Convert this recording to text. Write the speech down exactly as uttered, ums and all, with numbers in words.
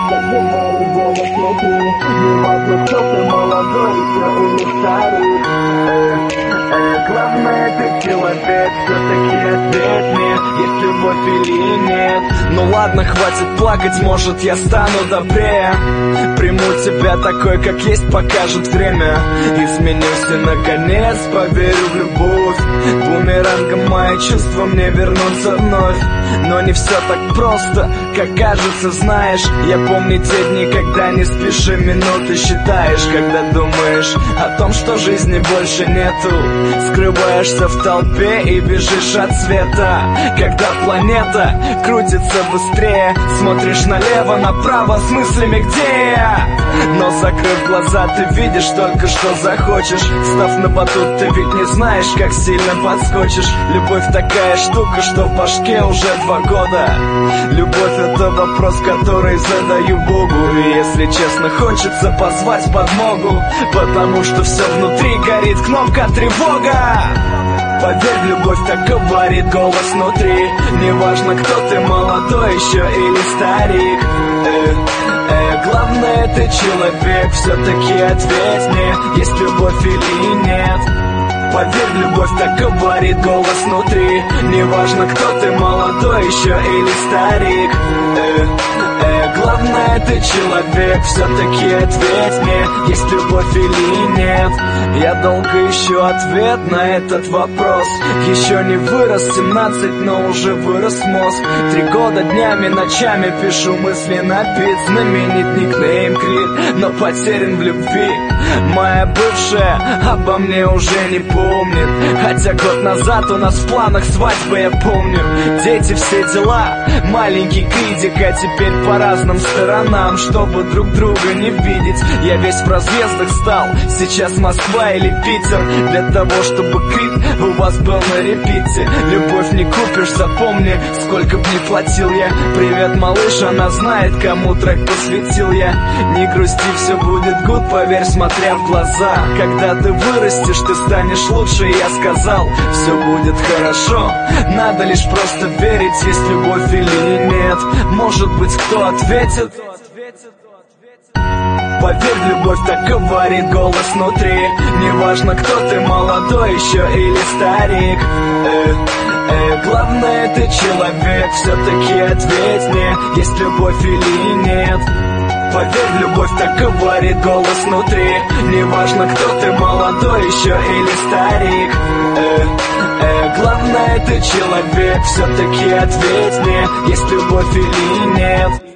говорит голос внутри. Неважно, кто ты, молодой еще или старый. э, э, Главное, ты человек, все-таки ответь мне, есть любовь или нет. Ну ладно, хватит плакать, может я стану добрее. Приму тебя такой, как есть, покажет время. Изменюсь и наконец поверю в любовь. Бумерангом мои чувства мне вернутся вновь. Но не все так просто, как кажется, знаешь. Я помню те дни, когда не спишь и минуты считаешь. Когда думаешь о том, что жизни больше нету. Скрываешься в толпе и бежишь от света. Когда планета крутится быстрее, смотришь налево, направо с мыслями, где я. Но закрыв глаза, ты видишь только, что захочешь. Став на батут, ты ведь не знаешь, как сильно подскочишь. Любовь такая штука, что в башке уже два года. Любовь — это вопрос, который задаю Богу. И если честно, хочется позвать подмогу, потому что все внутри горит кнопка тревога. Поверь в любовь, так говорит голос внутри. Неважно, кто ты, молодой еще или старик. э, э, Главное, ты человек, все-таки ответь мне, есть любовь или нет. Поверь в любовь, так говорит голос внутри. Неважно, кто ты, молодой еще или старик. э, э, Главное, ты человек, все-таки ответь мне, есть любовь или нет. Я долго ищу ответ на этот вопрос. Еще не вырос семнадцать, но уже вырос мозг. Три года днями, ночами пишу мысли на бит. Знаменит никнейм Крид, но потерян в любви. Моя бывшая обо мне уже не помнит. Хотя год назад у нас в планах свадьбы, я помню. Дети, все дела, маленький Кридик, а теперь по разным сторонам, чтобы друг друга не видеть. Я весь в разъездах стал, сейчас Москва или Питер, для того, чтобы Крид у вас был на репите. Любовь не купишь, запомни, сколько б ни платил я. Привет, малыш, она знает, кому трек посвятил я. Не грусти, все будет гуд, поверь, смотря в глаза. Когда ты вырастешь, ты станешь лучше, я сказал, все будет хорошо. Надо лишь просто верить, есть любовь или нет. Может быть, кто ответит? Поверь в любовь, так говорит голос внутри. Неважно, кто ты, молодой еще или старик. э, э, Главное, ты человек, все-таки ответь мне, есть любовь или нет. Поверь в любовь, так говорит голос внутри. Неважно, кто ты, молодой еще или старик. э, э, Главное, ты человек, все-таки ответь мне, есть любовь или нет.